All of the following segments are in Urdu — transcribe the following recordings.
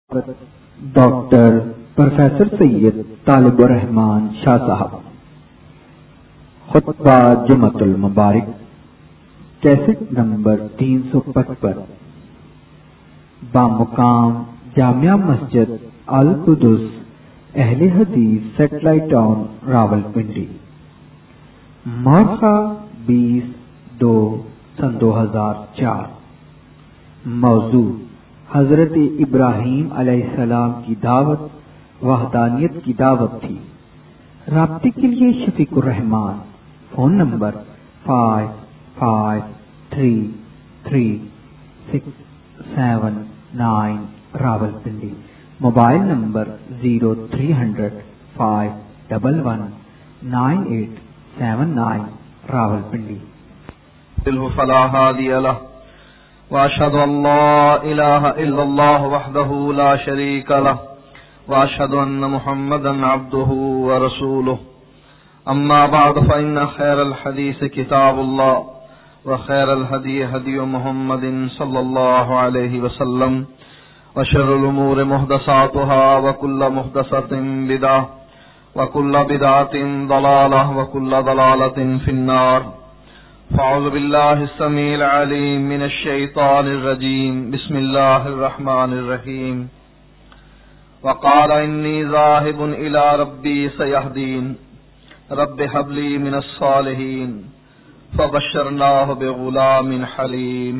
ڈاکٹر پروفیسر سید طالب الرحمان شاہ صاحب خطبہ جمعۃ المبارک کیسٹ نمبر 355 بامقام جامعہ مسجد القدس اہل حدیث سیٹلائٹ ٹاؤن راولپنڈی مارخہ 20/2/2004 موضوع حضرت ابراہیم علیہ السلام کی دعوت وحدانیت کی دعوت تھی۔ رابطے کے لیے شفیق الرحمان، فون نمبر 55333679 راولپنڈی، موبائل نمبر 0300511989 راولپنڈی۔ فلا هادي له وأشهد أن لا إله إلا الله وحده لا شريك له وأشهد أن محمدا عبده ورسوله أما بعد فإن خير الحديث كتاب الله وخير الهدي هدي محمد صلى الله عليه وسلم وشر الأمور محدثاتها وكل محدثة بدعة وكل بدعة ضلالة وكل ضلالة في النار فاعوذ بالله السميع العليم من الشيطان الرجيم بسم الله الرحمن الرحيم وقال إني ذاهب إلى ربي سيهدين رب هب لي من الصالحين فبشرناه بغلام حليم۔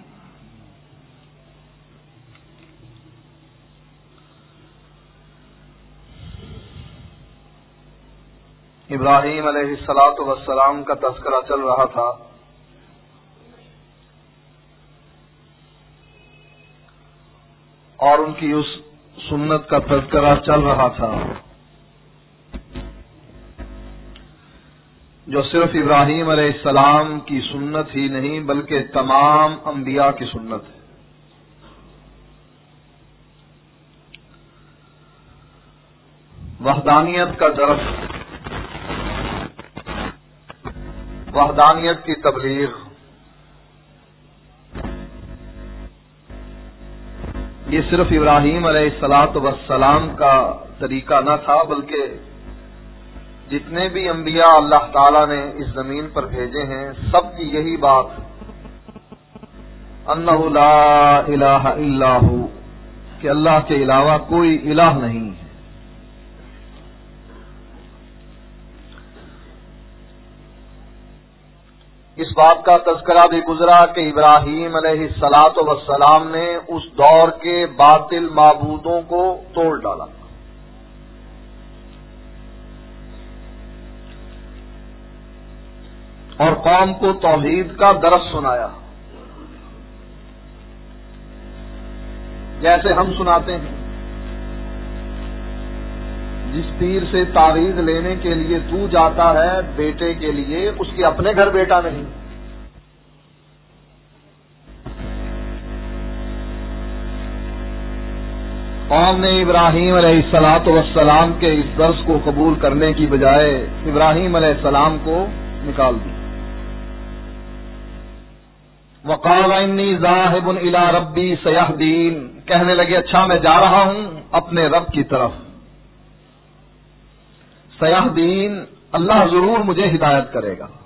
ابراہیم علیہ السلام کا تذکرہ چل رہا تھا اور ان کی اس سنت کا تذکرہ چل رہا تھا جو صرف ابراہیم علیہ السلام کی سنت ہی نہیں بلکہ تمام انبیاء کی سنت ہے۔ وحدانیت کا درس، وحدانیت کی تبلیغ، یہ صرف ابراہیم علیہ السلام کا طریقہ نہ تھا بلکہ جتنے بھی انبیاء اللہ تعالی نے اس زمین پر بھیجے ہیں سب کی یہی بات انہ لا الہ الا ہو، کہ اللہ کے علاوہ کوئی الہ نہیں ہے۔ اس بات کا تذکرہ بھی گزرا کہ ابراہیم علیہ السلام نے اس دور کے باطل معبودوں کو توڑ ڈالا اور قوم کو توحید کا درس سنایا، جیسے ہم سناتے ہیں جس پیر سے تعویذ لینے کے لیے تو جاتا ہے بیٹے کے لیے، اس کے اپنے گھر بیٹا نہیں۔ قوم نے ابراہیم علیہ السلام کے اس درس کو قبول کرنے کی بجائے ابراہیم علیہ السلام کو نکال دی۔ وقال انی ذاہب الی ربی سیہدین، کہنے لگے اچھا میں جا رہا ہوں اپنے رب کی طرف، سیہدین اللہ ضرور مجھے ہدایت کرے گا۔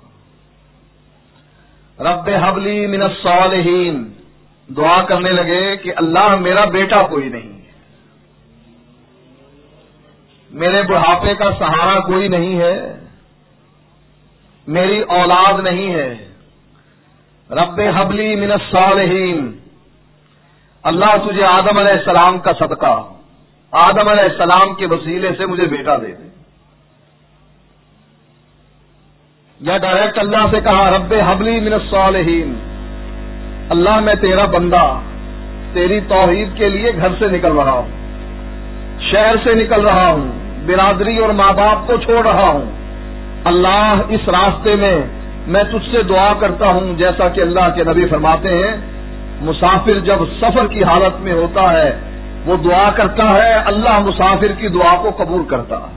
رب حب لی من الصالحین، دعا کرنے لگے کہ اللہ میرا بیٹا کوئی نہیں، میرے بڑھاپے کا سہارا کوئی نہیں ہے، میری اولاد نہیں ہے۔ رب حب لی من الصالحین، اللہ تجھے آدم علیہ السلام کا صدقہ، آدم علیہ السلام کے وسیلے سے مجھے بیٹا دے دے۔ یا ڈائریکٹ اللہ سے کہا رب حب لی من الصالحین، اللہ میں تیرا بندہ تیری توحید کے لیے گھر سے نکل رہا ہوں، شہر سے نکل رہا ہوں، برادری اور ماں باپ کو چھوڑ رہا ہوں، اللہ اس راستے میں میں تجھ سے دعا کرتا ہوں جیسا کہ اللہ کے نبی فرماتے ہیں مسافر جب سفر کی حالت میں ہوتا ہے وہ دعا کرتا ہے، اللہ مسافر کی دعا کو قبول کرتا ہے۔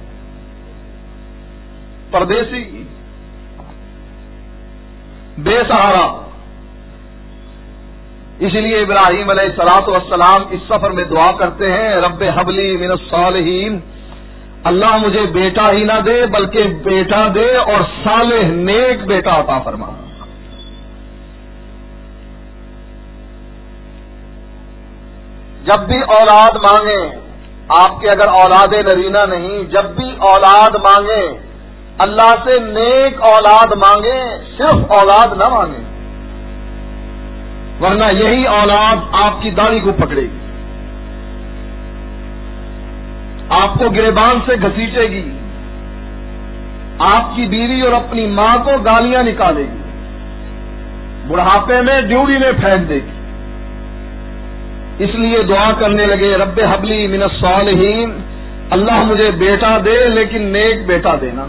پردیسی، بے سہارا، اس لیے ابراہیم علیہ الصلوۃ والسلام اس سفر میں دعا کرتے ہیں، رب حبلی من الصالحین، اللہ مجھے بیٹا ہی نہ دے بلکہ بیٹا دے اور صالح نیک بیٹا عطا فرما۔ جب بھی اولاد مانگیں، آپ کے اگر اولاد نرینہ نہیں، جب بھی اولاد مانگیں اللہ سے نیک اولاد مانگیں، صرف اولاد نہ مانگیں، ورنہ یہی اولاد آپ کی داڑھی کو پکڑے گی، آپ کو گریبان سے گھسیٹے گی، آپ کی بیوی اور اپنی ماں کو گالیاں نکالے گی، بڑھاپے میں ڈیوڑی میں پھینک دے گی۔ اس لیے دعا کرنے لگے، رب حبلی من الصالحین، اللہ مجھے بیٹا دے لیکن نیک بیٹا دینا۔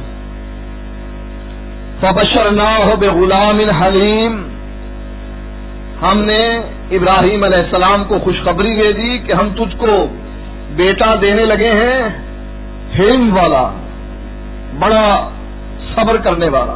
فبشرناہ بغلام حلیم، ہم نے ابراہیم علیہ السلام کو خوشخبری دے دی کہ ہم تجھ کو بیٹا دینے لگے ہیں، حلم والا، بڑا صبر کرنے والا۔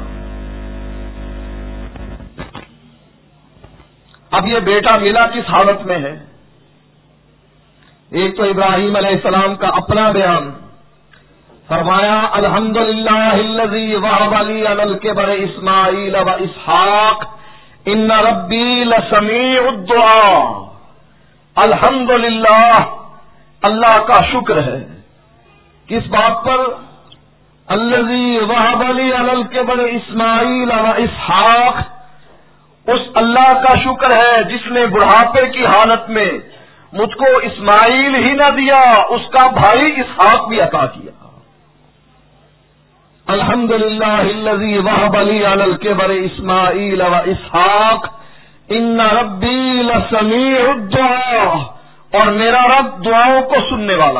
اب یہ بیٹا ملا کس حالت میں ہے؟ ایک تو ابراہیم علیہ السلام کا اپنا بیان، فرمایا الحمدللہ الذی وہب لی علی الکبر اسماعیل و اسحاق ان ربی لسمیع الدعاء۔ الحمدللہ، اللہ کا شکر ہے، کس بات پر؟ الذی وہب لی علی الکبر اسماعیل و اسحاق، اس اللہ کا شکر ہے جس نے بڑھاپے کی حالت میں مجھ کو اسماعیل ہی نہ دیا، اس کا بھائی اسحاق بھی عطا کیا۔ الحمدللہ الذی وہب لی علی الکبر اسماعیل و اسحاق ان ربی لسمیع الدعاء، اور میرا رب دعاؤں کو سننے والا۔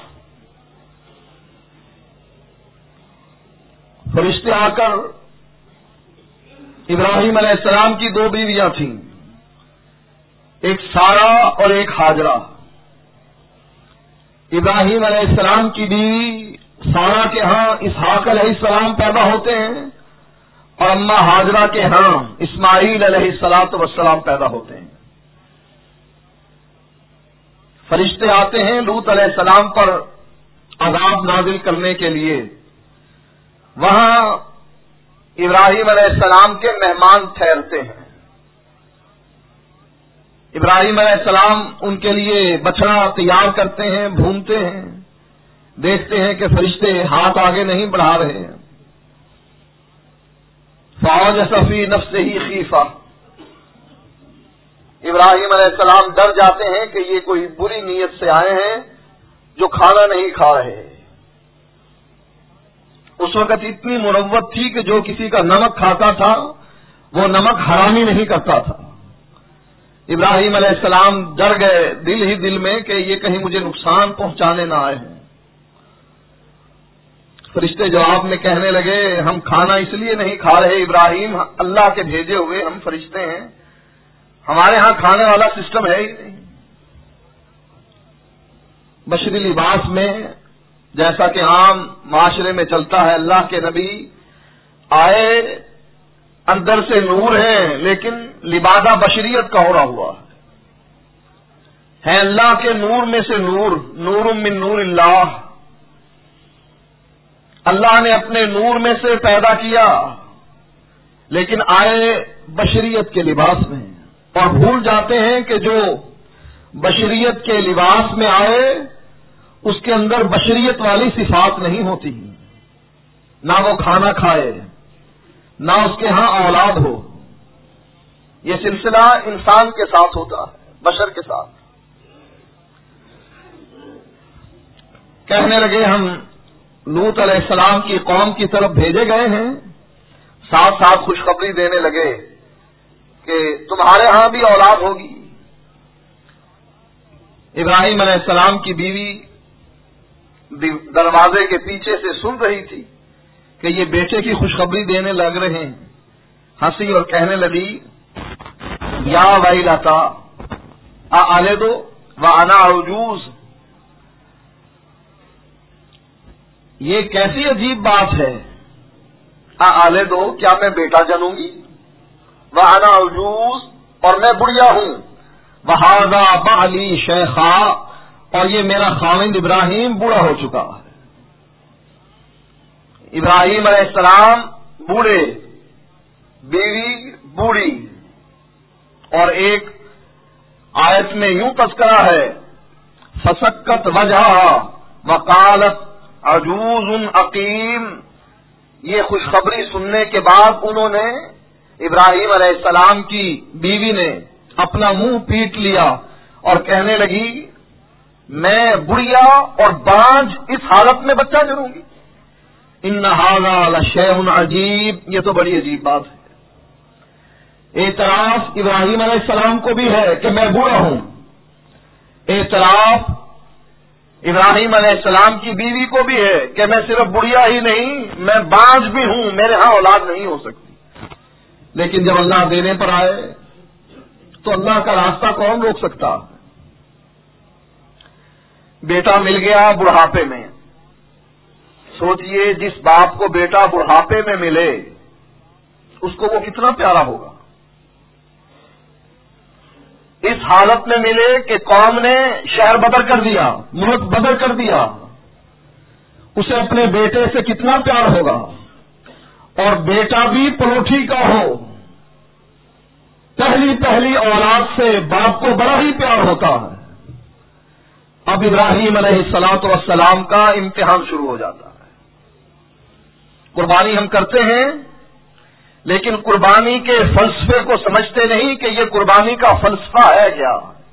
فرشتے آ کر، ابراہیم علیہ السلام کی دو بیویاں تھیں، ایک سارہ اور ایک ہاجرہ۔ ابراہیم علیہ السلام کی بیوی سارہ کے ہاں اسحاق علیہ السلام پیدا ہوتے ہیں، اور اماں ہاجرہ کے ہاں اسماعیل علیہ السلام پیدا ہوتے ہیں۔ فرشتے آتے ہیں لوط علیہ السلام پر عذاب نازل کرنے کے لیے، وہاں ابراہیم علیہ السلام کے مہمان ٹھہرتے ہیں۔ ابراہیم علیہ السلام ان کے لیے بچڑا تیار کرتے ہیں، بھونتے ہیں، دیکھتے ہیں کہ فرشتے ہاتھ آگے نہیں بڑھا رہے ہیں۔ فَأَوْجَسَ فِي نَفْسِهِ خِیفَةً، ابراہیم علیہ السلام ڈر جاتے ہیں کہ یہ کوئی بری نیت سے آئے ہیں جو کھانا نہیں کھا رہے۔ اس وقت اتنی مروت تھی کہ جو کسی کا نمک کھاتا تھا وہ نمک حرامی نہیں کرتا تھا۔ ابراہیم علیہ السلام ڈر گئے دل ہی دل میں کہ یہ کہیں مجھے نقصان پہنچانے نہ آئے ہیں۔ فرشتے جواب میں کہنے لگے، ہم کھانا اس لیے نہیں کھا رہے ابراہیم، اللہ کے بھیجے ہوئے ہم فرشتے ہیں، ہمارے ہاں کھانے والا سسٹم ہے ہی نہیں۔ بشری لباس میں جیسا کہ عام معاشرے میں چلتا ہے، اللہ کے نبی آئے، اندر سے نور ہے لیکن لبادہ بشریت کا ہوا ہوا ہے اللہ کے نور میں سے نور، نور من نور اللہ، اللہ نے اپنے نور میں سے پیدا کیا، لیکن آئے بشریت کے لباس میں، اور بھول جاتے ہیں کہ جو بشریت کے لباس میں آئے اس کے اندر بشریت والی صفات نہیں ہوتی، نہ وہ کھانا کھائے نہ اس کے ہاں اولاد ہو۔ یہ سلسلہ انسان کے ساتھ ہوتا ہے، بشر کے ساتھ۔ کہنے لگے ہم لوط علیہ السلام کی قوم کی طرف بھیجے گئے ہیں، ساتھ ساتھ خوشخبری دینے لگے کہ تمہارے ہاں بھی اولاد ہوگی۔ ابراہیم علیہ السلام کی بیوی دروازے کے پیچھے سے سن رہی تھی کہ یہ بیٹے کی خوشخبری دینے لگ رہے ہیں، ہنسی اور کہنے لگی، یا ویلتا اَأَلِدُ وَأَنَا عَجُوزٌ، یہ کیسی عجیب بات ہے، اَأَلِدُ، کیا میں بیٹا جنوں گی، وَأَنَا عَجُوزٌ، اور میں بڑھیا ہوں، وہذا بعلی شیخا، اور یہ میرا خاوند ابراہیم بوڑھا ہو چکا ہے۔ ابراہیم علیہ السلام بوڑھے، بیوی بوڑھی، اور ایک آیت میں یوں تذکرہ ہے فسکت وجہ وقالت عجوز عقیم۔ یہ خوشخبری سننے کے بعد انہوں نے، ابراہیم علیہ السلام کی بیوی نے اپنا منہ پیٹ لیا اور کہنے لگی میں بڑھیا اور بانجھ اس حالت میں بچہ جنوں گی۔ ان ھذا لشیء عجیب، یہ تو بڑی عجیب بات ہے۔ اعتراف ابراہیم علیہ السلام کو بھی ہے کہ میں بوڑھا ہوں، اعتراف ابراہیم علیہ السلام کی بیوی کو بھی ہے کہ میں صرف بڑھیا ہی نہیں، میں بانجھ بھی ہوں، میرے ہاں اولاد نہیں ہو سکتی۔ لیکن جب اللہ دینے پر آئے تو اللہ کا راستہ کون روک سکتا؟ بیٹا مل گیا بڑھاپے میں۔ سوچئے جس باپ کو بیٹا بڑھاپے میں ملے اس کو وہ کتنا پیارا ہوگا۔ اس حالت میں ملے کہ قوم نے شہر بدر کر دیا، ملک بدر کر دیا، اسے اپنے بیٹے سے کتنا پیار ہوگا، اور بیٹا بھی پلوٹھی کا ہو۔ پہلی اولاد سے باپ کو بڑا ہی پیار ہوتا ہے۔ اب ابراہیم علیہ السلام کا امتحان شروع ہو جاتا ہے۔ قربانی ہم کرتے ہیں لیکن قربانی کے فلسفے کو سمجھتے نہیں کہ یہ قربانی کا فلسفہ ہے کیا۔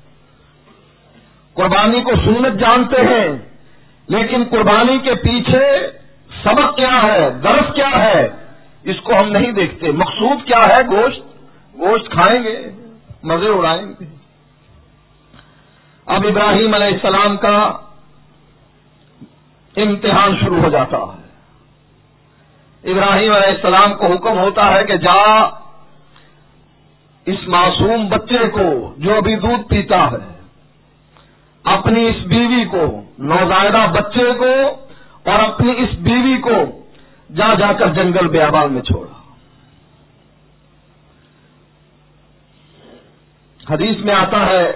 قربانی کو سنت جانتے ہیں لیکن قربانی کے پیچھے سبق کیا ہے، درس کیا ہے، اس کو ہم نہیں دیکھتے۔ مقصود کیا ہے؟ گوشت کھائیں گے، مزے اڑائیں گے۔ اب ابراہیم علیہ السلام کا امتحان شروع ہو جاتا ہے۔ ابراہیم علیہ السلام کو حکم ہوتا ہے کہ جا اس معصوم بچے کو جو ابھی دودھ پیتا ہے، اپنی اس بیوی کو، نوزائیدہ بچے کو اور اپنی اس بیوی کو جا کر جنگل بیابان میں چھوڑا۔ حدیث میں آتا ہے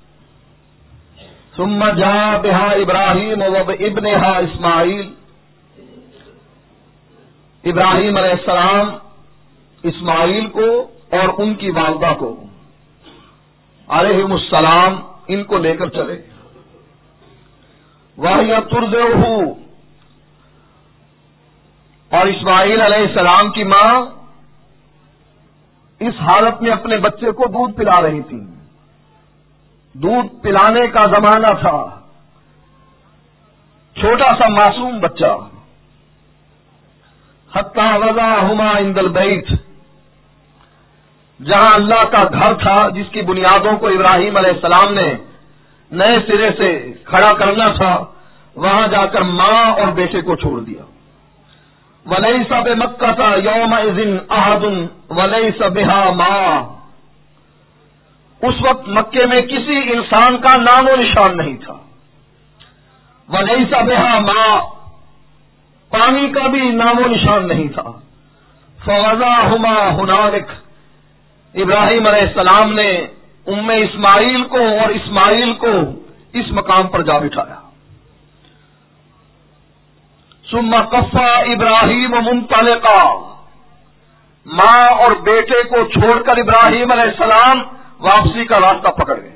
ثم جاء بها ابراہیم وابنها اسماعیل، ابراہیم علیہ السلام اسماعیل کو اور ان کی والدہ کو علیہم السلام ان کو لے کر چلے۔ وَهِيَ تُرْضِعُهُ، اور اسماعیل علیہ السلام کی ماں اس حالت میں اپنے بچے کو دودھ پلا رہی تھی۔ دودھ پلانے کا زمانہ تھا، چھوٹا سا معصوم بچہ۔ حتی وضعہما عند البیت، جہاں اللہ کا گھر تھا جس کی بنیادوں کو ابراہیم علیہ السلام نے نئے سرے سے کھڑا کرنا تھا، وہاں جا کر ماں اور بیٹے کو چھوڑ دیا۔ وَلَيْسَ بِمَكَّةَ يَوْمَئِذٍ أَحَدٌ وَلَيْسَ بِهَا مَاءٌ، اس وقت مکے میں کسی انسان کا نام و نشان نہیں تھا۔ وَلَيْسَ بِهَا مَاءٌ، پانی کا بھی نام و نشان نہیں تھا۔ فَوَضَعَهُمَا هُنَالِكَ، ابراہیم علیہ السلام نے اسماعیل کو اور اسماعیل کو اس مقام پر جا بٹھایا۔ ثم قفا ابراہیم منطلقا، ماں اور بیٹے کو چھوڑ کر ابراہیم علیہ السلام واپسی کا راستہ پکڑ گئے۔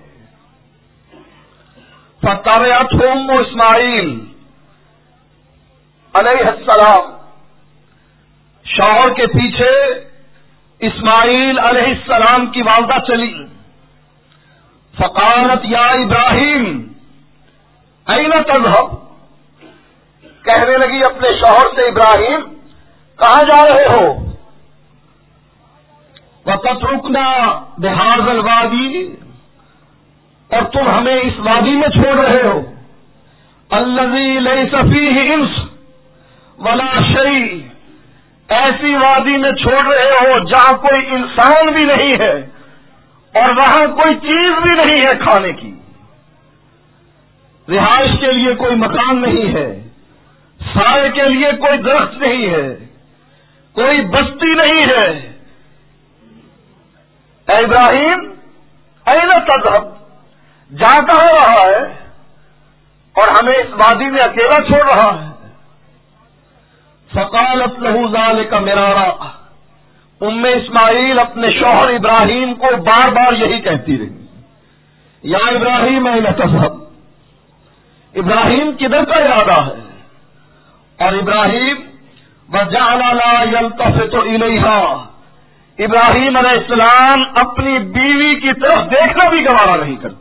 فتبعتهم اسماعیل علیہ السلام، شوہر کے پیچھے اسماعیل علیہ السلام کی والدہ چلی۔ فقالت یا ابراہیم این تذهب، کہنے لگی اپنے شوہر سے ابراہیم کہاں جا رہے ہو؟ وَتَتْرُكْنَا بِهَذَا الْوَادِي، اور تم ہمیں اس وادی میں چھوڑ رہے ہو۔ الَّذِي لَيْسَ فِيهِ إِنْسٌ وَلَا شَيْءٌ، ایسی وادی میں چھوڑ رہے ہو جہاں کوئی انسان بھی نہیں ہے اور وہاں کوئی چیز بھی نہیں ہے کھانے کی، رہائش کے لیے کوئی مکان نہیں ہے، سائے کے لیے کوئی درخت نہیں ہے، کوئی بستی نہیں ہے۔ اے ابراہیم این تذهب، جا کہاں رہا ہے اور ہمیں اس وادی میں اکیلا چھوڑ رہا ہے؟ فقالت له ذلك مرارا، ام اسماعیل اپنے شوہر ابراہیم کو بار بار یہی کہتی رہی، یا ابراہیم این تذهب، ابراہیم کدھر کا ارادہ ہے؟ اور ابراہیم وجعل لا يلتفت الیہا، ابراہیم علیہ السلام اپنی بیوی کی طرف دیکھنا بھی گوارا نہیں کرتے۔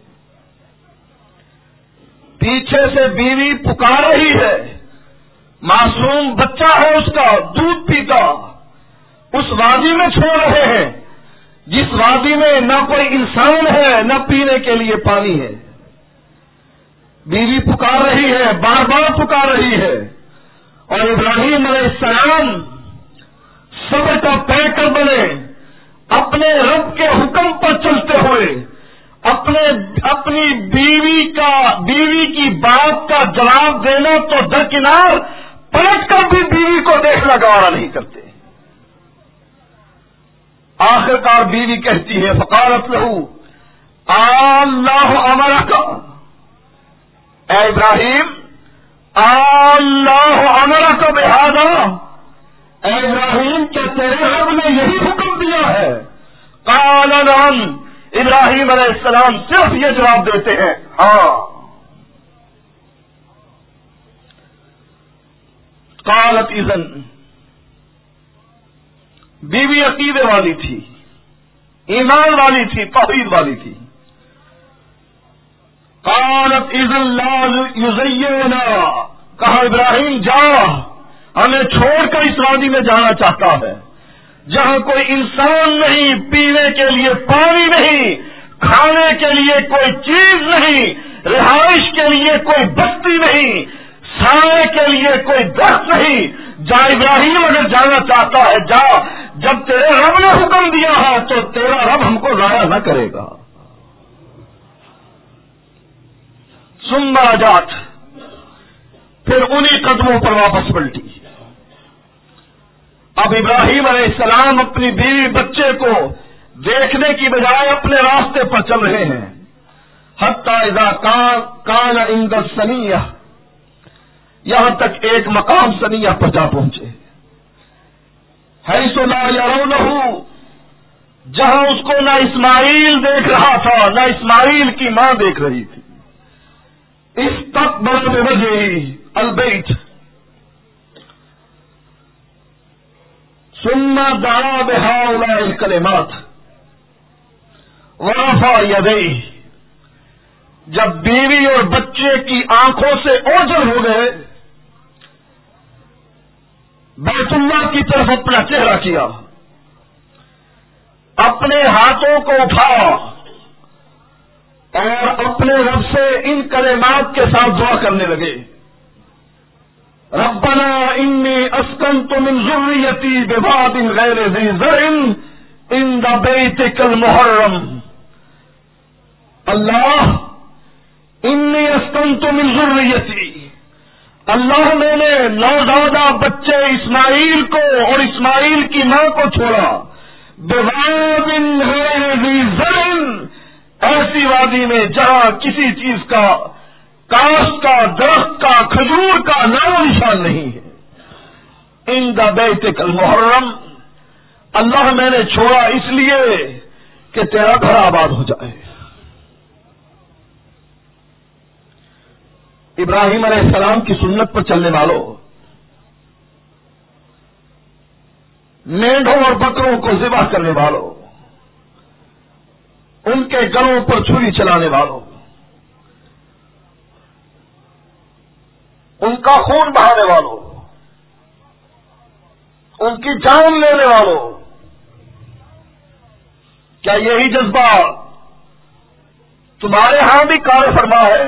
پیچھے سے بیوی پکار رہی ہے، معصوم بچہ ہے اس کا، دودھ پیتا، اس وادی میں چھوڑ رہے ہیں جس وادی میں نہ کوئی انسان ہے نہ پینے کے لیے پانی ہے۔ بیوی پکار رہی ہے، بار بار پکار رہی ہے، اور ابراہیم علیہ السلام صبر کا پیکر بنے، اپنے رب کے حکم پر چلتے ہوئے اپنی بیوی کی بات کا جواب دینا تو درکنار، پلٹ کر بھی بیوی کو دیکھنا گوارا نہیں کرتے۔ آخرکار بیوی کہتی ہے، فقالت له اللہ امرک، اے ابراہیم اللہ امرک بہذا، اے ابراہیم کیا تیرے رب نے یہی حکم دیا ہے؟ قال نعم، ابراہیم علیہ السلام صرف یہ جواب دیتے ہیں، ہاں۔ قالت اذن، بیوی عقیدے والی تھی، ایمان والی تھی، توحید والی تھی۔ قالت اذن لا یزینا، کہا ابراہیم جا، ہمیں چھوڑ کر اس وادی میں جانا چاہتا ہے جہاں کوئی انسان نہیں، پینے کے لیے پانی نہیں، کھانے کے لیے کوئی چیز نہیں، رہائش کے لیے کوئی بستی نہیں، سائے کے لیے کوئی درخت نہیں۔ جا ابراہیم، اگر جانا چاہتا ہے جا، جب تیرے رب نے حکم دیا ہے تو تیرا رب ہم کو ضائع نہ کرے گا۔ ثم رجعت، پھر انہی قدموں پر واپس پلٹی۔ اب ابراہیم علیہ السلام اپنی بیوی بچے کو دیکھنے کی بجائے اپنے راستے پر چل رہے ہیں، حتی اذا کان عند الثنیہ، یہاں تک ایک مقام ثنیہ پر جا پہنچے، حیث لا یرونہ، جہاں اس کو نہ اسماعیل دیکھ رہا تھا نہ اسماعیل کی ماں دیکھ رہی تھی۔ استقبل بوجهه البیت ثم دعا بهؤلاء الکلمات ورفع یدیہ، جب بیوی اور بچے کی آنکھوں سے اوجھل ہو گئے، بیت اللہ کی طرف اپنا چہرہ کیا، اپنے ہاتھوں کو اٹھایا اور اپنے رب سے ان کلمات کے ساتھ دعا کرنے لگے، ربنا انی اسکنت من ذریتی بواد غیر ذی زرع عند بیتک المحرم، اللہ انی اسکنت من ذریتی، اللہ میں نے نوزادہ بچے اسماعیل کو اور اسماعیل کی ماں کو چھوڑا، بواد غیر ذی زرع، ایسی وادی میں جہاں کسی چیز کا، کاشت کا، درخت کا، کھجور کا نام نشان نہیں ہے، عند بیتک المحرم، اللہ میں نے چھوڑا اس لیے کہ تیرا گھر آباد ہو جائے۔ ابراہیم علیہ السلام کی سنت پر چلنے والوں، مینڈوں اور بکروں کو ذبح کرنے والوں، ان کے گلوں پر چھری چلانے والوں، ان کا خون بہانے والوں، ان کی جان لینے والوں، کیا یہی جذبہ تمہارے ہاں بھی کار فرما ہے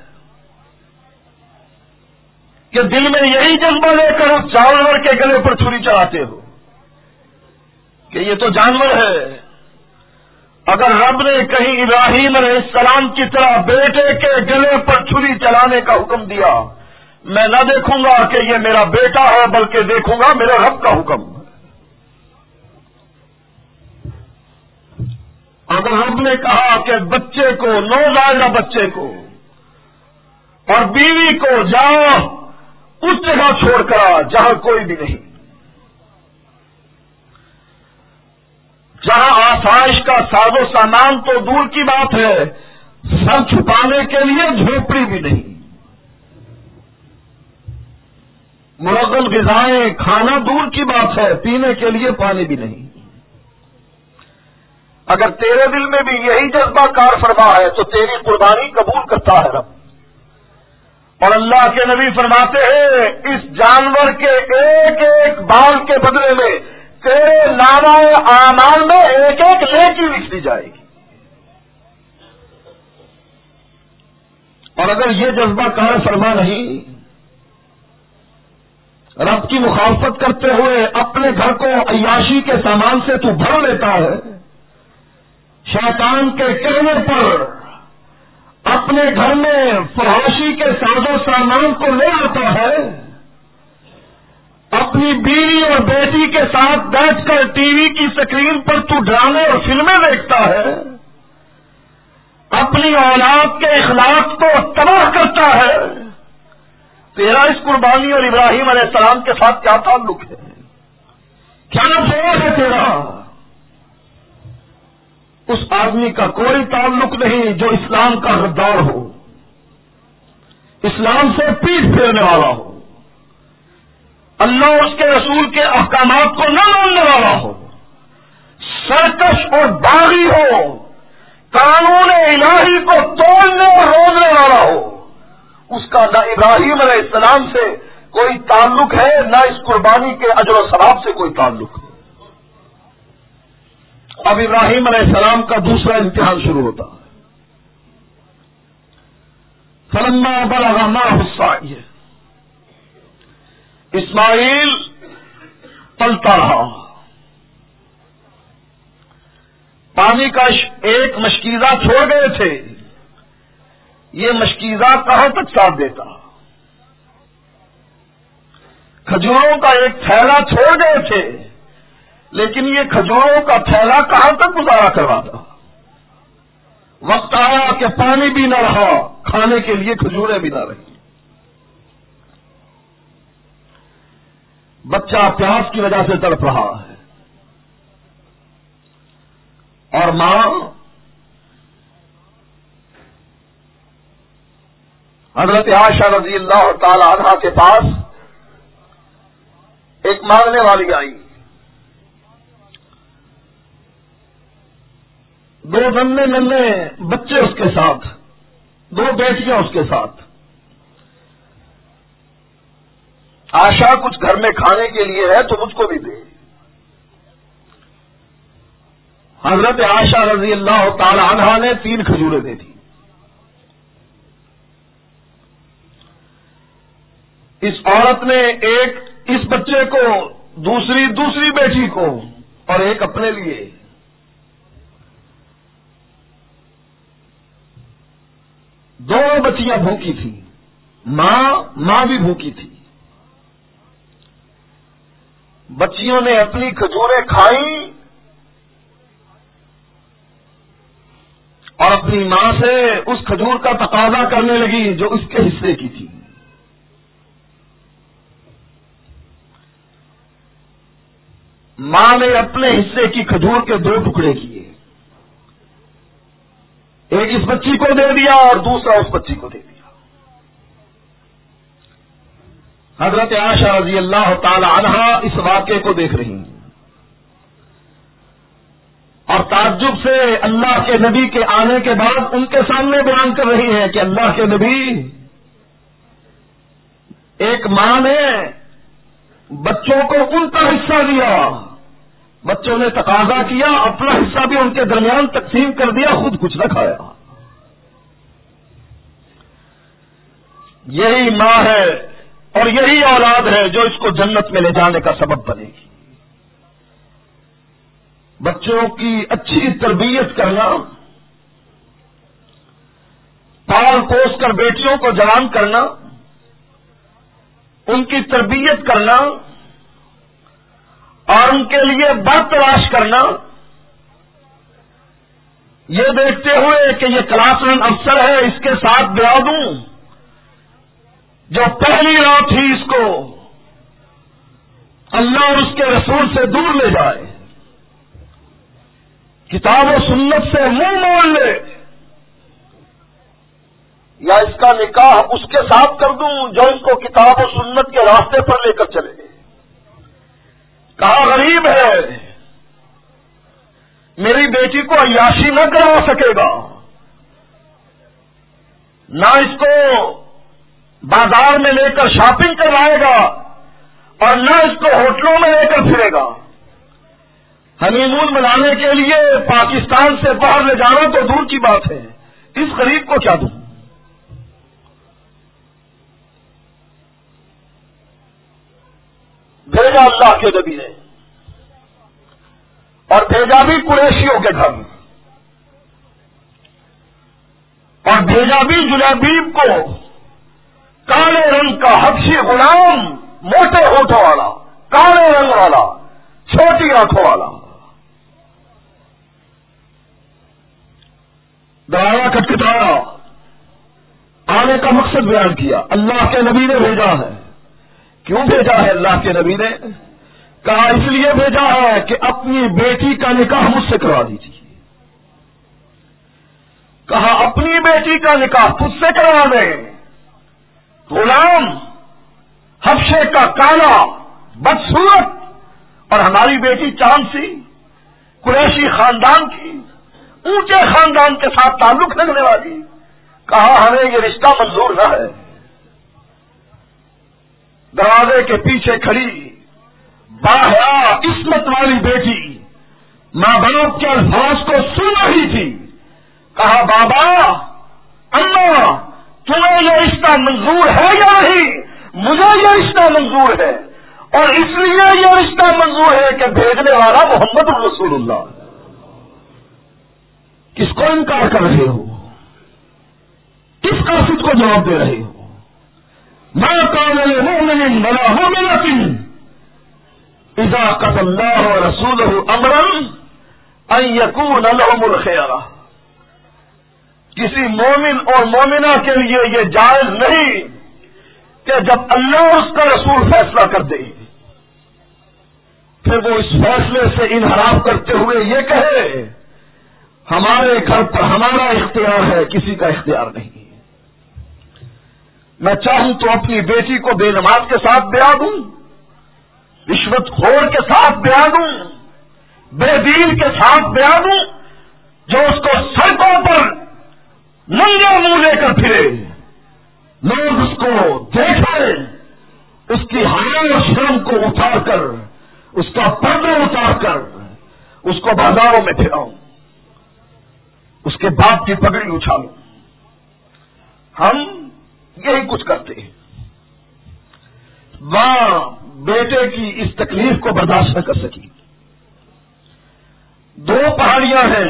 کہ دل میں یہی جذبہ لے کر اس جانور کے گلے پر چھری چلاتے ہو کہ یہ تو جانور ہے؟ اگر رب نے کہیں ابراہیم علیہ السلام کی طرح بیٹے کے گلے پر چھری چلانے کا حکم دیا، میں نہ دیکھوں گا کہ یہ میرا بیٹا ہے، بلکہ دیکھوں گا میرے رب کا حکم۔ اگر رب نے کہا کہ بچے کو، نوزائیدہ بچے کو اور بیوی کو جاؤ اس جگہ چھوڑ کر آ جہاں کوئی بھی نہیں، جہاں آسائش کا ساز و سامان تو دور کی بات ہے، سر چھپانے کے لیے جھوپڑی بھی نہیں، مرغل غذائیں کھانا دور کی بات ہے، پینے کے لیے پانی بھی نہیں۔ اگر تیرے دل میں بھی یہی جذبہ کار فرما ہے تو تیری قربانی قبول کرتا ہے رب۔ اور اللہ کے نبی فرماتے ہیں اس جانور کے ایک ایک بال کے بدلے میں تیرے نامہ اعمال میں ایک ایک نیکی لکھ دی جائے گی۔ اور اگر یہ جذبہ کار فرما نہیں، رب کی مخالفت کرتے ہوئے اپنے گھر کو عیاشی کے سامان سے تو بھر لیتا ہے، شیطان کے کہنے پر اپنے گھر میں فحاشی کے ساز و سامان کو لے آتا ہے، اپنی بیوی اور بیٹی کے ساتھ بیٹھ کر ٹی وی کی اسکرین پر تو ڈرامے اور فلمیں دیکھتا ہے، اپنی اولاد کے اخلاق کو تباہ کرتا ہے، تیرا اس قربانی اور ابراہیم علیہ السلام کے ساتھ کیا تعلق ہے؟ کیا جواب ہے تیرا؟ اس آدمی کا کوئی تعلق نہیں جو اسلام کا غدار ہو، اسلام سے پیٹ پھیرنے والا ہو، اللہ اور اس کے رسول کے احکامات کو نہ ماننے والا ہو، سرکش اور باغی ہو، قانون الہی کو توڑنے اور روکنے والا ہو، اس کا نہ ابراہیم علیہ السلام سے کوئی تعلق ہے، نہ اس قربانی کے اجر و ثواب سے کوئی تعلق ہے۔ اب ابراہیم علیہ السلام کا دوسرا امتحان شروع ہوتا ہے۔ فلما بلغ معه السعی، اسماعیل پلتا رہا، پانی کا ایک مشکیزہ چھوڑ گئے تھے، یہ مشکیزہ کہاں تک ساتھ دیتا؟ کھجوروں کا ایک تھیلا چھوڑ گئے تھے، لیکن یہ کھجوروں کا تھیلا کہاں تک گزارا کرواتا؟ وقت آیا کہ پانی بھی نہ رہا، کھانے کے لیے کھجوریں بھی نہ رہی، بچہ پیاس کی وجہ سے تڑپ رہا ہے، اور ماں حضرت عائشہ رضی اللہ تعالی عنہا کے پاس ایک مانگنے والی آئی، دو ننھے بچے اس کے ساتھ، دو بیٹیاں اس کے ساتھ۔ عائشہ کچھ گھر میں کھانے کے لیے ہے تو مجھ کو بھی دے۔ حضرت عائشہ رضی اللہ تعالی عنہا نے 3 کھجوریں دے دی۔ اس عورت نے ایک اس بچے کو، دوسری بیٹی کو، اور ایک اپنے لیے۔ دونوں بچیاں بھوکی تھی، ماں بھی بھوکی تھی۔ بچیوں نے اپنی کھجوریں کھائیں اور اپنی ماں سے اس کھجور کا تقاضا کرنے لگی جو اس کے حصے کی تھی۔ ماں نے اپنے حصے کی کھجور کے 2 ٹکڑے کیے، ایک اس بچی کو دے دیا اور دوسرا اس بچی کو دے دیا۔ حضرت عائشہ رضی اللہ تعالی عنہا اس واقعے کو دیکھ رہی ہیں اور تعجب سے اللہ کے نبی کے آنے کے بعد ان کے سامنے بیان کر رہی ہیں کہ اللہ کے نبی، ایک ماں نے بچوں کو ان کا حصہ دیا، بچوں نے تقاضا کیا، اپنا حصہ بھی ان کے درمیان تقسیم کر دیا، خود کچھ نہ کھایا۔ یہی ماں ہے اور یہی اولاد ہے جو اس کو جنت میں لے جانے کا سبب بنے گی۔ بچوں کی اچھی تربیت کرنا، پال پوس کر بیٹیوں کو جوان کرنا، ان کی تربیت کرنا اور ان کے لیے بات تلاش کرنا، یہ دیکھتے ہوئے کہ یہ کلاس ون افسر ہے، اس کے ساتھ بیاہ دوں جو پہلی رات ہی اس کو اللہ اور اس کے رسول سے دور لے جائے، کتاب و سنت سے منہ موڑ لے، یا اس کا نکاح اس کے ساتھ کر دوں جو ان کو کتاب و سنت کے راستے پر لے کر چلے۔ کہا غریب ہے، میری بیٹی کو عیاشی نہ کروا سکے گا، نہ اس کو بازار میں لے کر شاپنگ کروائے گا اور نہ اس کو ہوٹلوں میں لے کر پھرے گا۔ ہنی مون منانے کے لیے پاکستان سے باہر لے جانا تو دور کی بات ہے، اس غریب کو کیا دوں؟ بھیجا اللہ کے نبی نے، اور بھیجا بھی قریشیوں کے گھر، اور بھیجا بھی جلیبیب کو، کالے رنگ کا حبشی غلام، موٹے ہونٹوں والا، کالے رنگ والا، چھوٹی آنکھوں والا۔ دروازہ کھٹکھٹایا، آنے کا مقصد بیان کیا، اللہ کے نبی نے بھیجا ہے۔ کیوں بھیجا ہے اللہ کے نبی نے؟ کہا اس لیے بھیجا ہے کہ اپنی بیٹی کا نکاح مجھ سے کروا دیجیے۔ کہا اپنی بیٹی کا نکاح تجھ سے کروا دیں؟ غلام حبشے کا کالا، بدصورت، اور ہماری بیٹی چاند سی، قریشی خاندان کی، اونچے خاندان کے ساتھ تعلق رکھنے والی۔ کہا ہمیں یہ رشتہ منظور نہ ہے۔ دروازے کے پیچھے کھڑی باحیا عصمت والی بیٹی ماں باپ کے الفاظ کو سن رہی تھی۔ کہا بابا، اماں، تمہیں یہ رشتہ منظور ہے یا نہیں؟ مجھے یہ رشتہ منظور ہے، اور اس لیے یہ رشتہ منظور ہے کہ بھیجنے والا محمد رسول اللہ۔ کس کو انکار کر رہے ہو؟ کس قاصد کو جواب دے رہے ہو؟ ما كان لمؤمن ولا مؤمنة اذا قضى الله ورسوله امرا ان يكون لهم الخيرة۔ کسی مومن اور مومنہ کے لیے یہ جائز نہیں کہ جب اللہ اور اس کا رسول فیصلہ کر دے پھر وہ اس فیصلے سے انحراف کرتے ہوئے یہ کہے ہمارے گھر پر ہمارا اختیار ہے، کسی کا اختیار نہیں۔ میں چاہوں تو اپنی بیٹی کو بے نماز کے ساتھ بیاہ دوں، رشوت خور کے ساتھ بیاہ دوں، بے دین کے ساتھ بیاہ دوں، جو اس کو سڑکوں پر ننگے منہ لے کر پھرے، لوگ اس کو دیکھیں، اس کی حیا و شرم کو اتار کر، اس کا پردہ اتار کر اس کو بازاروں میں پھراؤں، اس کے باپ کی پگڑی اچھالوں۔ ہم یہی کچھ کرتے ہیں۔ ماں بیٹے کی اس تکلیف کو برداشت نہ کر سکی۔ دو پہاڑیاں ہیں،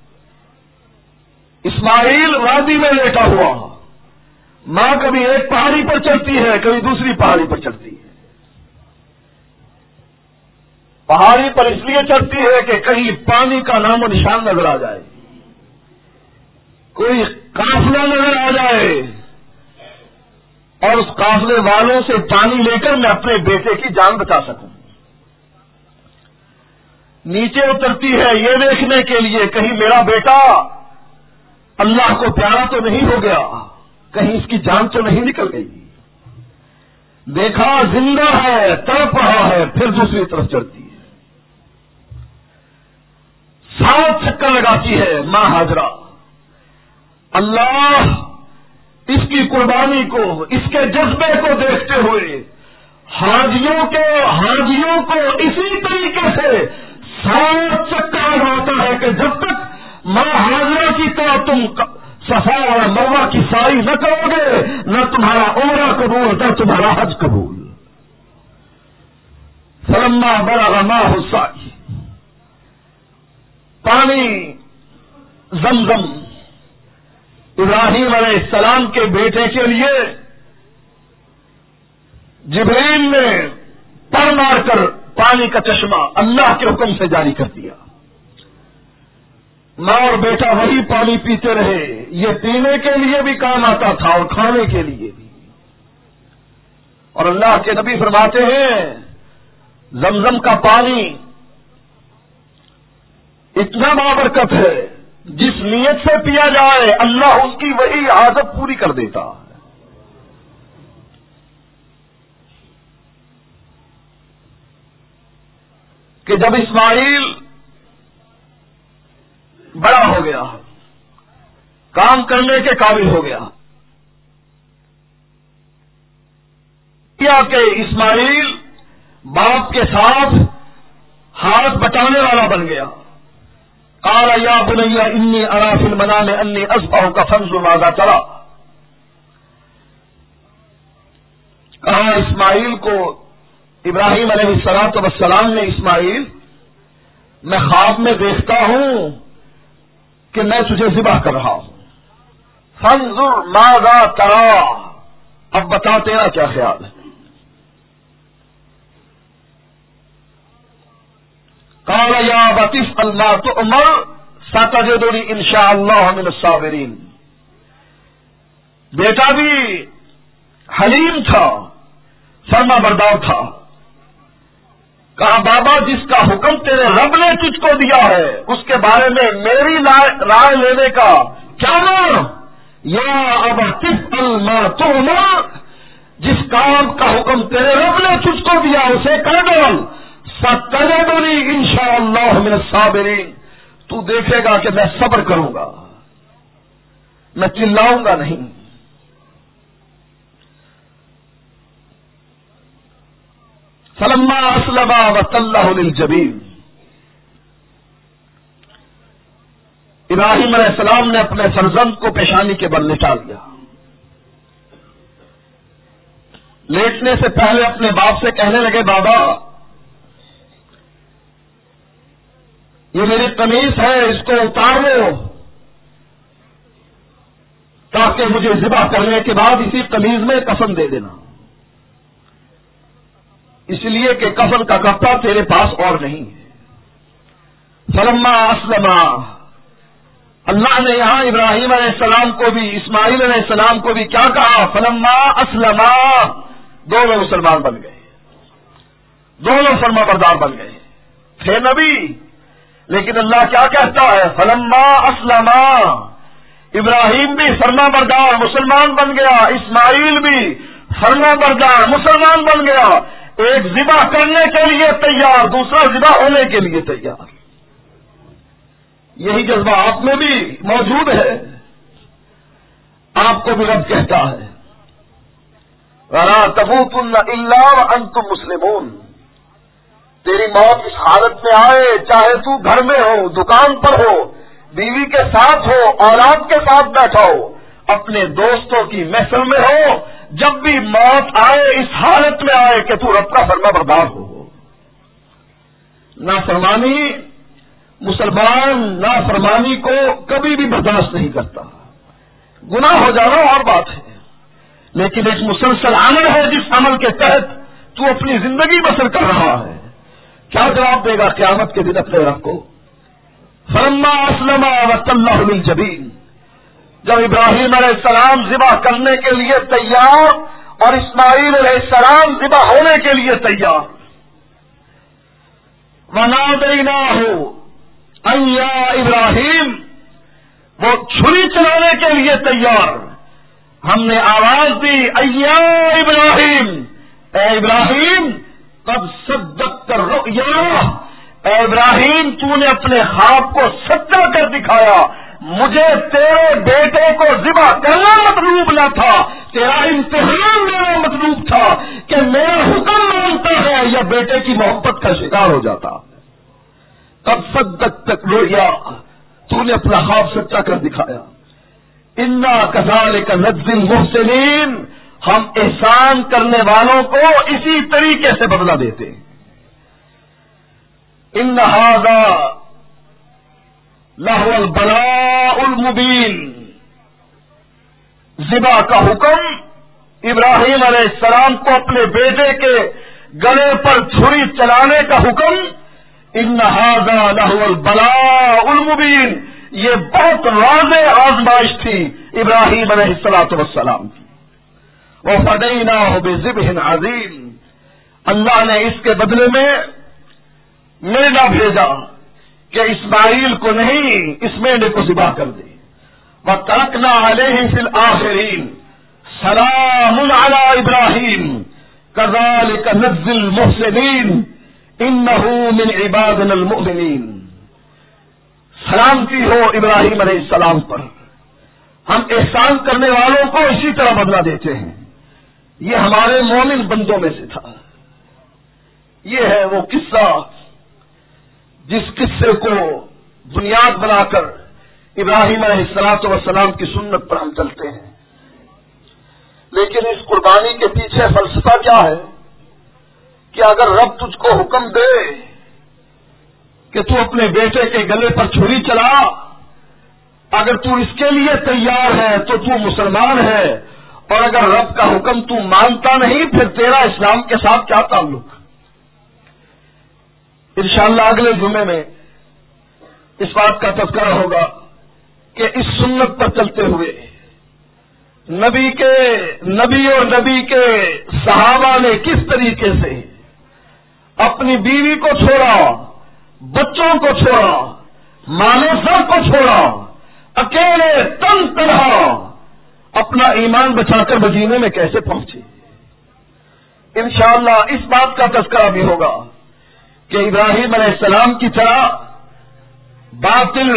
اسماعیل وادی میں لیٹا ہوا، ماں کبھی ایک پہاڑی پر چڑھتی ہے، کبھی دوسری پہاڑی پر چڑھتی ہے۔ پہاڑی پر اس لیے چڑھتی ہے کہ کہیں پانی کا نام و نشان نظر آ جائے، کوئی قافلہ نظر آ جائے، اور اس قافلے والوں سے پانی لے کر میں اپنے بیٹے کی جان بچا سکوں۔ نیچے اترتی ہے یہ دیکھنے کے لیے کہیں میرا بیٹا اللہ کو پیارا تو نہیں ہو گیا، کہیں اس کی جان تو نہیں نکل گئی۔ دیکھا زندہ ہے، تڑپ رہا ہے، پھر دوسری طرف چڑھتی ہے، 7 چکر لگاتی ہے ماں ہاجرہ۔ اللہ اس کی قربانی کو، اس کے جذبے کو دیکھتے ہوئے حاجیوں کو اسی طریقے سے 7 چکر لگاتا ہے کہ جب تک ماں حاجرہ کی طرح تم صفا اور مروہ کی سعی نہ کرو گے، نہ تمہارا عمرہ قبول، نہ تمہارا حج قبول۔ فلما بلغ معه السعی، پانی زمزم ابراہیم علیہ السلام کے بیٹے کے لیے جبرائیل نے پر مار کر پانی کا چشمہ اللہ کے حکم سے جاری کر دیا۔ ماں اور بیٹا وہی پانی پیتے رہے. یہ پینے کے لیے بھی کام آتا تھا اور کھانے کے لیے بھی. اور اللہ کے نبی فرماتے ہیں زمزم کا پانی اتنا بابرکت ہے جس نیت سے پیا جائے اللہ اس کی وہی عادت پوری کر دیتا ہے. کہ جب اسماعیل بڑا ہو گیا, کام کرنے کے قابل ہو گیا, کیا کہ اسماعیل باپ کے ساتھ ہاتھ بٹانے والا بن گیا. قال یا بنی انی ارا فی المنام انی اذبحک فانظر ماذا ترى. کہا اسماعیل کو, ابراہیم علیہ السلام نے اسماعیل میں خواب میں دیکھتا ہوں کہ میں تجھے ذبح کر رہا ہوں. فانظر ماذا ترى, اب بتا تیرا کیا خیال ہے. قال یا ابت افعل ما تؤمر ستجدنی ان شاء اللہ من الصابرین. بیٹا بھی حلیم تھا, فرما بردار تھا. کہا بابا جس کا حکم تیرے رب نے تجھ کو دیا ہے اس کے بارے میں میری رائے لینے کا کیا نام. یا ابت افعل ما تؤمر, جس کام کا حکم تیرے رب نے تجھ کو دیا اسے کر ڈال. ستجدنی ان شاء اللہ من الصابرین, تو دیکھے گا کہ میں صبر کروں گا, میں چلاؤں گا نہیں. فلما اسلما وتلہ للجبین, ابراہیم علیہ السلام نے اپنے فرزند کو پیشانی کے بل لٹا دیا. لیٹنے سے پہلے اپنے باپ سے کہنے لگے بابا یہ میری قمیص ہے, اس کو اتار لو تاکہ مجھے ذبح کرنے کے بعد اسی قمیص میں کفن دے دینا. اس لیے کہ کفن کا کپڑا تیرے پاس اور نہیں ہے. فلما اسلما, اللہ نے یہاں ابراہیم علیہ السلام کو بھی اسماعیل علیہ السلام کو بھی کیا کہا, فلما اسلما, دونوں مسلمان بن گئے, دونوں فرما بردار بن گئے. تھے نبی لیکن اللہ کیا کہتا ہے فلما اسلما, ابراہیم بھی فرما بردار مسلمان بن گیا, اسماعیل بھی فرما بردار مسلمان بن گیا. ایک ذبح کرنے کے لیے تیار, دوسرا ذبح ہونے کے لیے تیار. یہی جذبہ آپ میں بھی موجود ہے. آپ کو بھی رب کہتا ہے وَلَا تَمُوتُنَّ إِلَّا وَأَنْتُمْ مُسْلِمُونَ, تیری موت اس حالت میں آئے چاہے تو گھر میں ہو, دکان پر ہو, بیوی کے ساتھ ہو, اولاد کے ساتھ بیٹھا ہو, اپنے دوستوں کی محفل میں ہو, جب بھی موت آئے اس حالت میں آئے کہ تو رب کا فرما بردار ہو. نافرمانی, مسلمان نافرمانی کو کبھی بھی برداشت نہیں کرتا. گناہ ہو جانا اور بات ہے, لیکن ایک مسلسل عمل ہے جس عمل کے تحت تو اپنی زندگی بسر کر رہا ہے. کیا جواب دے گا قیامت کے دن اپنے رب کو. فلما اسلما وتلہ للجبین, جب ابراہیم علیہ السلام ذبح کرنے کے لیے تیار اور اسماعیل علیہ السلام ذبح ہونے کے لیے تیار, ونادیناہ ان یا ابراہیم, وہ چھری چلانے کے لیے تیار, ہم نے آواز دی ایا ابراہیم, اے ابراہیم قد صدقت الرؤیا, اے ابراہیم تو نے اپنے خواب کو سچا کر دکھایا. مجھے تیرے بیٹے کو ذبح کرنا مطلوب نہ تھا, تیرا امتحان لینا مطلوب تھا کہ میرا حکم مانتا ہے یا بیٹے کی محبت کا شکار ہو جاتا. قد صدقت الرؤیا, تو نے اپنا خواب سچا کر دکھایا. انا کذالک نجزی المحسنین, ہم احسان کرنے والوں کو اسی طریقے سے بدلہ دیتے ہیں. ان ھذا لہو البلاء المبین, ذبح کا حکم, ابراہیم علیہ السلام کو اپنے بیٹے کے گلے پر چھری چلانے کا حکم, ان ھذا لہو البلاء المبین, یہ بہت واضح آزمائش تھی ابراہیم علیہ السلام کی. وَفَدَيْنَاهُ بِذِبْحٍ عَظِيمٍ. اللہ نے اس کے بدلے میں مینا بھیجا کہ اسماعیل کو نہیں، اس مینے کو ذبح کر دے. وَتَرَكْنَا عَلَيْهِ فِي الْآخِرِينَ سَلَامٌ عَلَى إِبْرَاهِيمَ كَذَلِكَ نَجْزِي الْمُحْسِنِينَ إِنَّهُ مِنْ عِبَادِنَا الْمُؤْمِنِينَ. سلامتی ہو ابراہیم علیہ السلام پر، ہم احسان کرنے والوں کو اسی طرح بدلہ دیتے ہیں. یہ ہمارے مومن بندوں میں سے تھا. یہ ہے وہ قصہ جس قصے کو بنیاد بنا کر ابراہیم علیہ السلام کی سنت پر ہم چلتے ہیں. لیکن اس قربانی کے پیچھے فلسفہ کیا ہے کہ اگر رب تجھ کو حکم دے کہ تو اپنے بیٹے کے گلے پر چھری چلا، اگر تو اس کے لیے تیار ہے تو تو مسلمان ہے، اور اگر رب کا حکم تو مانتا نہیں پھر تیرا اسلام کے ساتھ کیا تعلق. انشاءاللہ اگلے جمعے میں اس بات کا تذکرہ ہوگا کہ اس سنت پر چلتے ہوئے نبی اور نبی کے صحابہ نے کس طریقے سے اپنی بیوی کو چھوڑا، بچوں کو چھوڑا، مال و زر کو چھوڑا، اکیلے تن تنہا اپنا ایمان بچا کر مدینے میں کیسے پہنچے. انشاءاللہ اس بات کا تذکرہ بھی ہوگا کہ ابراہیم علیہ السلام کی طرح باطل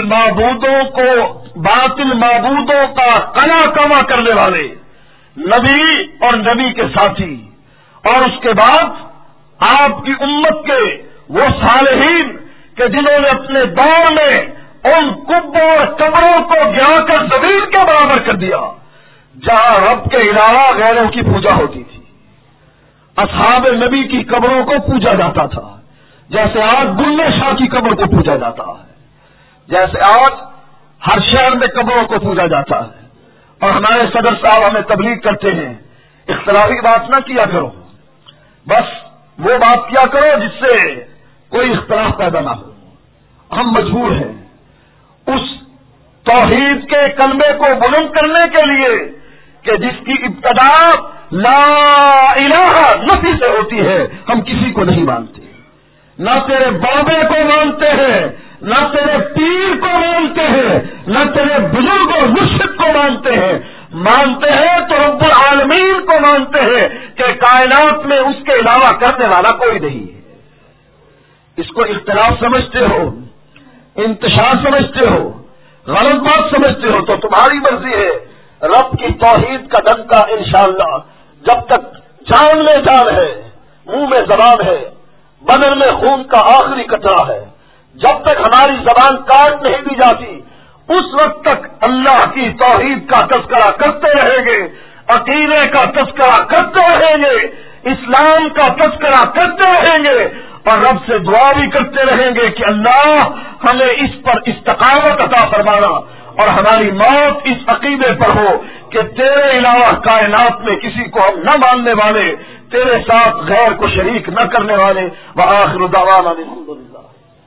معبودوں کا کنا کما کرنے والے نبی اور نبی کے ساتھی، اور اس کے بعد آپ کی امت کے وہ صالحین کہ جنہوں نے اپنے دور میں ان قبوں اور قبروں کو گرا کر زمین کے برابر کر دیا جہاں رب کے علاوہ غیروں کی پوجا ہوتی تھی. اصحاب نبی کی قبروں کو پوجا جاتا تھا جیسے آج بلے شاہ کی قبر کو پوجا جاتا ہے، جیسے آج ہر شہر میں قبروں کو پوجا جاتا ہے. اور ہمارے صدر صاحب ہمیں تبلیغ کرتے ہیں اختلافی بات نہ کیا کرو، بس وہ بات کیا کرو جس سے کوئی اختلاف پیدا نہ ہو. ہم مجبور ہیں اس توحید کے کلمے کو بلند کرنے کے لیے کہ جس کی ابتدا لا الہ نفی سے ہوتی ہے. ہم کسی کو نہیں مانتے، نہ تیرے بابے کو مانتے ہیں، نہ تیرے پیر کو مانتے ہیں، نہ تیرے بزرگ اور مرشد کو مانتے ہیں. مانتے ہیں تو رب العالمین کو مانتے ہیں کہ کائنات میں اس کے علاوہ کرنے والا کوئی نہیں ہے. اس کو اختلاف سمجھتے ہو، انتشار سمجھتے ہو، غلط بات سمجھتے ہو تو تمہاری مرضی ہے. رب کی توحید کا ڈنکا انشاءاللہ جب تک جان میں جان ہے، منہ میں زبان ہے، بدن میں خون کا آخری قطرہ ہے، جب تک ہماری زبان کاٹ نہیں دی جاتی اس وقت تک اللہ کی توحید کا تذکرہ کرتے رہیں گے، عقیدے کا تذکرہ کرتے رہیں گے، اسلام کا تذکرہ کرتے رہیں گے، اور رب سے دعا بھی کرتے رہیں گے کہ اللہ ہمیں اس پر استقامت عطا فرمانا اور ہماری موت اس عقیدے پر ہو کہ تیرے علاوہ کائنات میں کسی کو ہم نہ ماننے والے، تیرے ساتھ غیر کو شریک نہ کرنے والے. وآخر دعوانا الحمدللہ.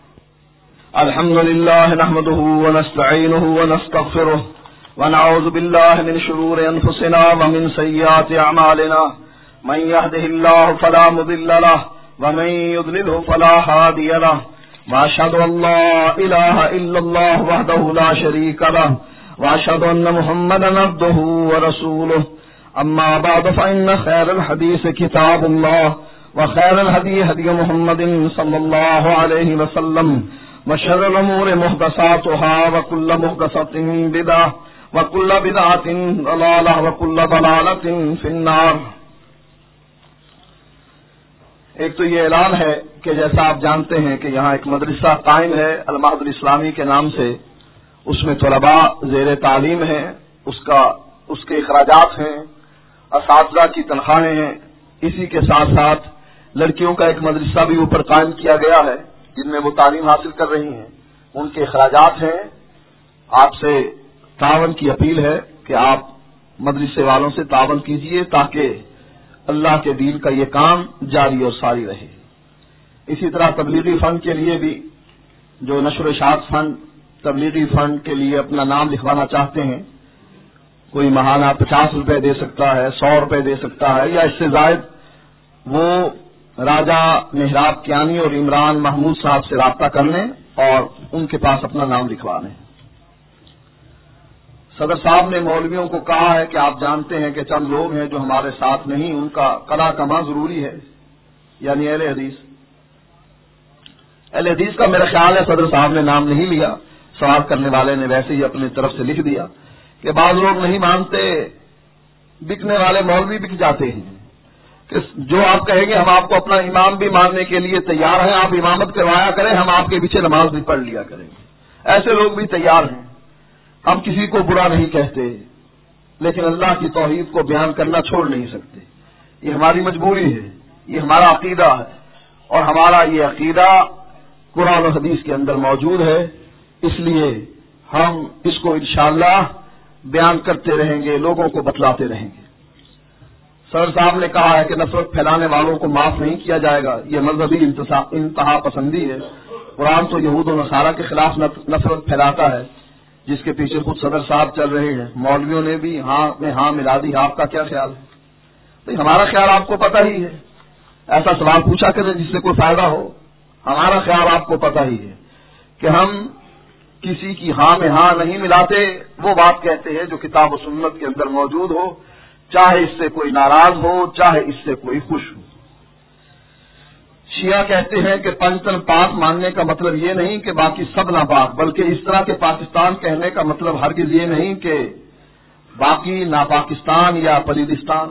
الحمدللہ نحمده ونستعینه ونستغفره ونعوذ باللہ من شرور انفسنا ومن سیئات اعمالنا من يهده الله فلا مضل له ومن يضلله فلا هادي له واشهد ان لا اله الا الله وحده لا شريك له واشهد ان محمدا عبده ورسوله. اما بعد فان خير الحديث كتاب الله وخير الهدي هدي محمد صلى الله عليه وسلم وشر الامور محدثاتها وكل محدثة بدعة وكل بدعة ضلالة وكل ضلالة في النار. ایک تو یہ اعلان ہے کہ جیسا آپ جانتے ہیں کہ یہاں ایک مدرسہ قائم ہے المعہد الاسلامی کے نام سے، اس میں طلباء زیر تعلیم ہیں، اس کے اخراجات ہیں، اساتذہ کی تنخواہیں ہیں. اسی کے ساتھ ساتھ لڑکیوں کا ایک مدرسہ بھی اوپر قائم کیا گیا ہے جن میں وہ تعلیم حاصل کر رہی ہیں، ان کے اخراجات ہیں. آپ سے تعاون کی اپیل ہے کہ آپ مدرسے والوں سے تعاون کیجیے تاکہ اللہ کے دین کا یہ کام جاری اور ساری رہے. اسی طرح تبلیغی فن کے لیے بھی جو نشر و اشاعت فن تبلیغی فنڈ کے لیے اپنا نام لکھوانا چاہتے ہیں، کوئی ماہانہ 50 روپے دے سکتا ہے، 100 روپے دے سکتا ہے یا اس سے زائد، وہ راجہ محراب کیانی اور عمران محمود صاحب سے رابطہ کر لیں اور ان کے پاس اپنا نام لکھوا لیں۔ صدر صاحب نے مولویوں کو کہا ہے کہ آپ جانتے ہیں کہ چند لوگ ہیں جو ہمارے ساتھ نہیں، ان کا قضا کما ضروری ہے، یعنی اہل حدیث۔ اہل حدیث کا میرا خیال ہے صدر صاحب نے نام نہیں لیا، سوال کرنے والے نے ویسے ہی اپنی طرف سے لکھ دیا کہ بعض لوگ نہیں مانتے، بکنے والے مولوی بک جاتے ہیں کہ جو آپ کہیں گے ہم آپ کو اپنا امام بھی ماننے کے لیے تیار ہیں، آپ امامت کروایا کریں، ہم آپ کے پیچھے نماز بھی پڑھ لیا کریں گے۔ ایسے لوگ بھی تیار ہیں، ہم کسی کو برا نہیں کہتے، لیکن اللہ کی توحید کو بیان کرنا چھوڑ نہیں سکتے، یہ ہماری مجبوری ہے، یہ ہمارا عقیدہ ہے، اور ہمارا یہ عقیدہ قرآن و حدیث کے اندر موجود ہے، اس لیے ہم اس کو انشاءاللہ بیان کرتے رہیں گے، لوگوں کو بتلاتے رہیں گے۔ صدر صاحب نے کہا ہے کہ نفرت پھیلانے والوں کو معاف نہیں کیا جائے گا، یہ مذہبی انتہا پسندی ہے۔ قرآن تو یہود و نصارہ کے خلاف نفرت پھیلاتا ہے، جس کے پیچھے خود صدر صاحب چل رہے ہیں۔ مولویوں نے بھی ہاں ملا دی، آپ کا کیا خیال ہے؟ بھائی ہمارا خیال آپ کو پتہ ہی ہے، ایسا سوال پوچھا کریں جس سے کوئی فائدہ ہو۔ ہمارا خیال آپ کو پتہ ہی ہے کہ ہم کسی کی ہاں میں ہاں نہیں ملاتے، وہ بات کہتے ہیں جو کتاب و سنت کے اندر موجود ہو، چاہے اس سے کوئی ناراض ہو، چاہے اس سے کوئی خوش ہو۔ شیعہ کہتے ہیں کہ پنجتن پاک ماننے کا مطلب یہ نہیں کہ باقی سب ناپاک، بلکہ اس طرح کے پاکستان کہنے کا مطلب ہرگز یہ نہیں کہ باقی ناپاکستان یا پلیدستان۔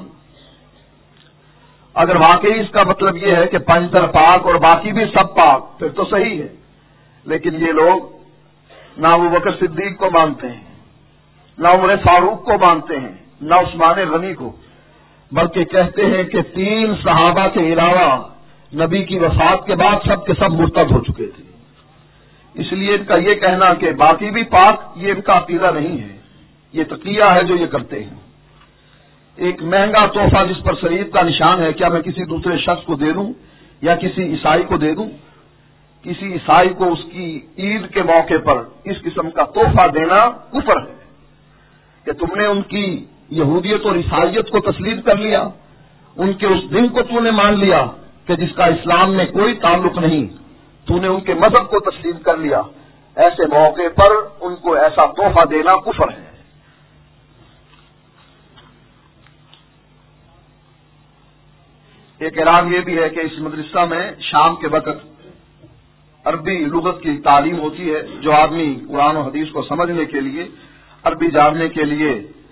اگر واقعی اس کا مطلب یہ ہے کہ پنجتن پاک اور باقی بھی سب پاک، پھر تو صحیح ہے، لیکن یہ لوگ نہ ابو بکر صدیق کو مانتے ہیں، نہ عمر فاروق کو مانتے ہیں، نہ عثمان غنی کو، بلکہ کہتے ہیں کہ 3 صحابہ کے علاوہ نبی کی وفات کے بعد سب کے سب مرتد ہو چکے تھے۔ اس لیے ان کا یہ کہنا کہ باقی بھی پاک، یہ ان کا عقیدہ نہیں ہے، یہ تقیہ ہے جو یہ کرتے ہیں۔ ایک مہنگا تحفہ جس پر صلیب کا نشان ہے، کیا میں کسی دوسرے شخص کو دے دوں یا کسی عیسائی کو دے دوں؟ کسی عیسائی کو اس کی عید کے موقع پر اس قسم کا تحفہ دینا کفر ہے کہ تم نے ان کی یہودیت اور عیسائیت کو تسلیم کر لیا، ان کے اس دن کو تو نے مان لیا کہ جس کا اسلام میں کوئی تعلق نہیں، تو نے ان کے مذہب کو تسلیم کر لیا، ایسے موقع پر ان کو ایسا تحفہ دینا کفر ہے۔ ایک اعلان یہ بھی ہے کہ اس مدرسہ میں شام کے وقت عربی لغت کی تعلیم ہوتی ہے، جو آدمی قرآن و حدیث کو سمجھنے کے لیے، عربی جاننے کے لیے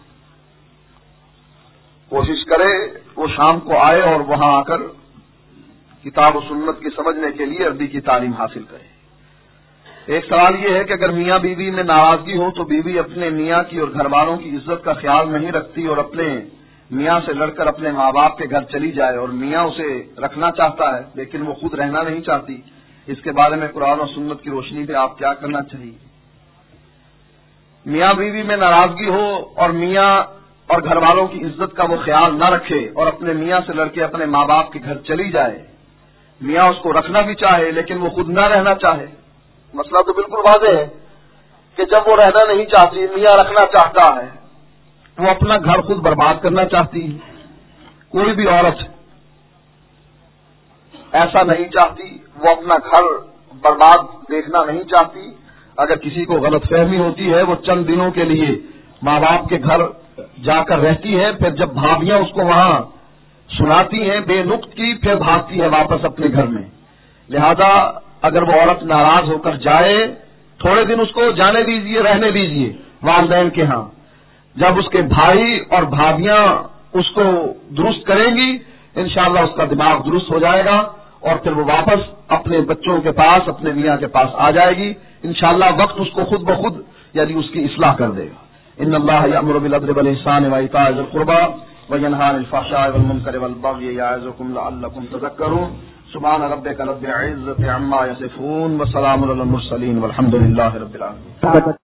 کوشش کرے، وہ شام کو آئے اور وہاں آ کر کتاب و سنت کی سمجھنے کے لیے عربی کی تعلیم حاصل کرے۔ ایک سوال یہ ہے کہ اگر میاں بیوی میں ناراضگی ہو تو بیوی اپنے میاں کی اور گھر والوں کی عزت کا خیال نہیں رکھتی اور اپنے میاں سے لڑ کر اپنے ماں باپ کے گھر چلی جائے، اور میاں اسے رکھنا چاہتا ہے لیکن وہ خود رہنا نہیں چاہتی، اس کے بارے میں قرآن و سنت کی روشنی میں آپ کیا کرنا چاہیے؟ میاں بیوی میں ناراضگی ہو اور میاں اور گھر والوں کی عزت کا وہ خیال نہ رکھے اور اپنے میاں سے لڑ کے اپنے ماں باپ کے گھر چلی جائے، میاں اس کو رکھنا بھی چاہے لیکن وہ خود نہ رہنا چاہے، مسئلہ تو بالکل واضح ہے کہ جب وہ رہنا نہیں چاہتی، میاں رکھنا چاہتا ہے، وہ اپنا گھر خود برباد کرنا چاہتی ہے۔ کوئی بھی عورت ایسا نہیں چاہتی، وہ اپنا گھر برباد دیکھنا نہیں چاہتی۔ اگر کسی کو غلط فہمی ہوتی ہے، وہ چند دنوں کے لیے ماں باپ کے گھر جا کر رہتی ہے، پھر جب بھابیاں اس کو وہاں سناتی ہیں بے نقط کی، پھر بھاگتی ہے واپس اپنے گھر میں۔ لہذا اگر وہ عورت ناراض ہو کر جائے، تھوڑے دن اس کو جانے دیجیے، رہنے دیجیے والدین کے ہاں، جب اس کے بھائی اور بھابیاں اس کو درست کریں گی، انشاءاللہ اس کا دماغ درست ہو جائے گا اور پھر وہ واپس اپنے بچوں کے پاس، اپنے میاں کے پاس آ جائے گی۔ انشاءاللہ وقت اس کو خود بخود یعنی اس کی اصلاح کر دے گا۔ ان اللہ یأمر بالعدل والإحسان وإيتاء ذي القربى وينهى عن الفحشاء والمنكر والبغي يعظكم لعلكم تذكرون۔ سبحان ربك رب العزة عما يصفون وسلام على المرسلين والحمد لله رب العالمين۔